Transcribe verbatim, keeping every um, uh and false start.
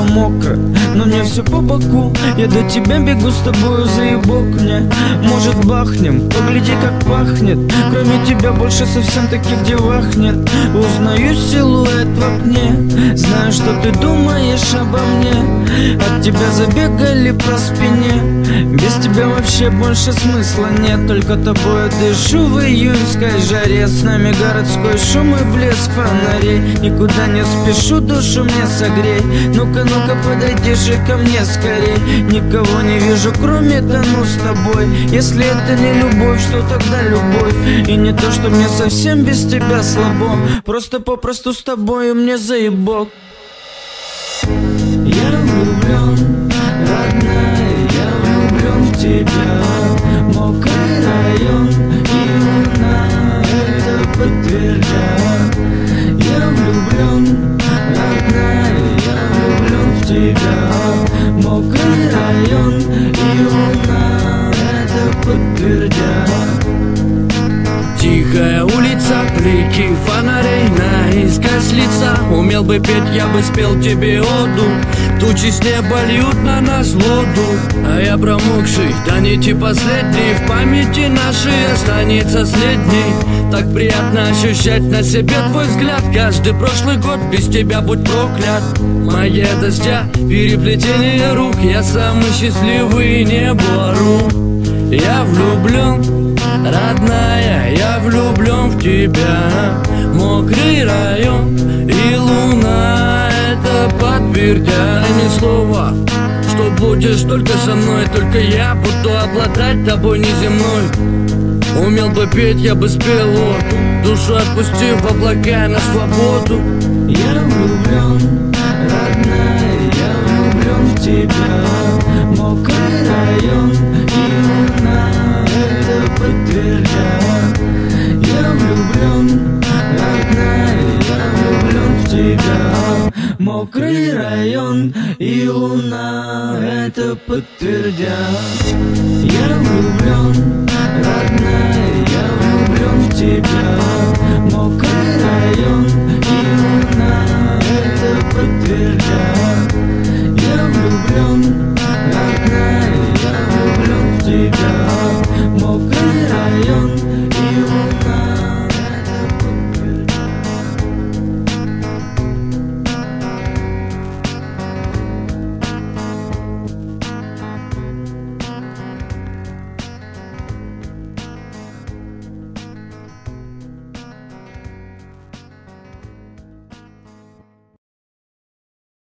мокро, но мне все по боку. Я до тебя бегу, с тобою заебок мне. Может бахнем, погляди как пахнет. Кроме тебя больше совсем таких девах нет. Узнаю силуэт в окне, знаю, что ты думаешь обо мне. От тебя забегали по спине. Без тебя вообще больше смысла нет. Только тобой дышу в июньской жаре. С нами городской шум и блеск фонарей. Никуда не спешу, душу мне согрей. Ну-ка, ну-ка, подойди же ко мне скорей. Никого не вижу, кроме тону с тобой. Если это не любовь, что тогда любовь? И не то, что мне совсем без тебя слабо. Просто попросту с тобою мне заебок. Я влюблен, родная, я влюблен в тебя. Мокрый район и луна это подтвердят. Я влюблен, родная, я влюблен в тебя. Мокрый район и луна это подтвердят. Тихая улица, блики фонарей наискось лица. Умел бы петь, я бы спел тебе оду. Тучи с неба льют на нас воду, а я промокший, до нити последний. В памяти нашей останется следней. Так приятно ощущать на себе твой взгляд. Каждый прошлый год без тебя будь проклят. Магия дождя, переплетение рук. Я самый счастливый, небо ору. Я влюблен, родная, я влюблен в тебя. Мокрый район и луна это подтвердят. Ни слова, что будешь только со мной. Только я буду обладать тобой неземной. Умел бы петь, я бы спел оду, душу отпустив в облака на свободу. Я влюблен, родная, я влюблен в тебя. Мокрый район и луна это подтвердят. Я влюблен, родная, я влюблен в тебя. Мокрый район и луна это подтвердят. Я влюблен, родная, я влюблен в тебя.